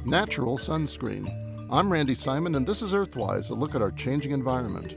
natural sunscreen. I'm Randy Simon, and this is Earthwise, a look at our changing environment.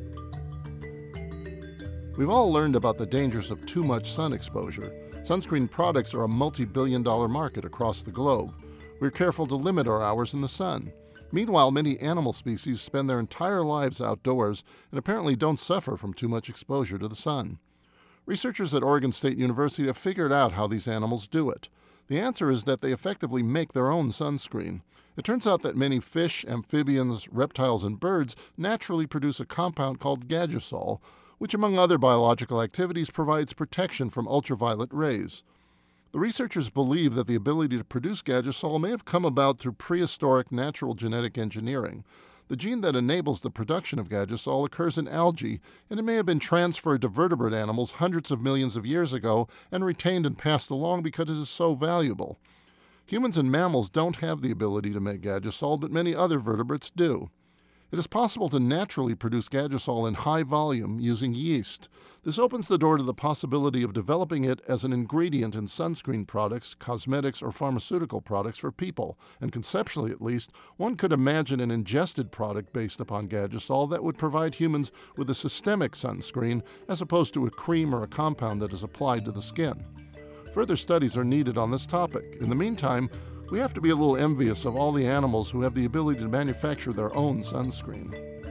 We've all learned about the dangers of too much sun exposure. Sunscreen products are a multi-billion-dollar market across the globe. We're careful to limit our hours in the sun. Meanwhile, many animal species spend their entire lives outdoors and apparently don't suffer from too much exposure to the sun. Researchers at Oregon State University have figured out how these animals do it. The answer is that they effectively make their own sunscreen. It turns out that many fish, amphibians, reptiles, and birds naturally produce a compound called Gagesol, which, among other biological activities, provides protection from ultraviolet rays. The researchers believe that the ability to produce Gagesol may have come about through prehistoric natural genetic engineering. The gene that enables the production of Gagesol occurs in algae, and it may have been transferred to vertebrate animals hundreds of millions of years ago and retained and passed along because it is so valuable. Humans and mammals don't have the ability to make Gagesol, but many other vertebrates do. It is possible to naturally produce Gagesol in high volume using yeast. This opens the door to the possibility of developing it as an ingredient in sunscreen products, cosmetics, or pharmaceutical products for people. And conceptually, at least, one could imagine an ingested product based upon Gagesol that would provide humans with a systemic sunscreen as opposed to a cream or a compound that is applied to the skin. Further studies are needed on this topic. In the meantime, we have to be a little envious of all the animals who have the ability to manufacture their own sunscreen.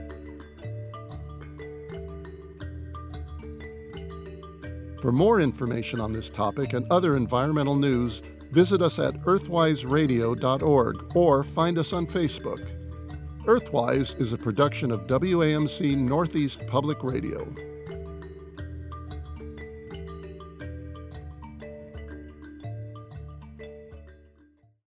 For more information on this topic and other environmental news, visit us at earthwiseradio.org or find us on Facebook. Earthwise is a production of WAMC Northeast Public Radio.